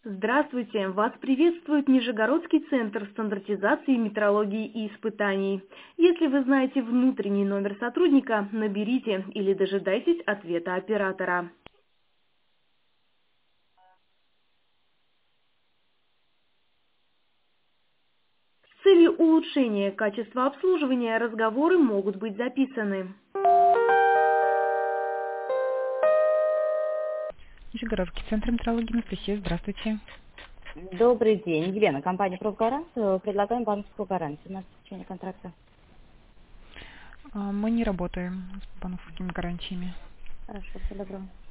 Здравствуйте! Вас приветствует Нижегородский центр стандартизации, метрологии и испытаний. Если вы знаете внутренний номер сотрудника, наберите или дожидайтесь ответа оператора. С целью улучшения качества обслуживания разговоры могут быть записаны. Нижегородский центр метрологии Анастасия, здравствуйте. Добрый день. Елена, компания «Профгарант». Предлагаем банковскую гарантию на течение контракта. Мы не работаем с банковскими гарантиями. Хорошо, всего доброго.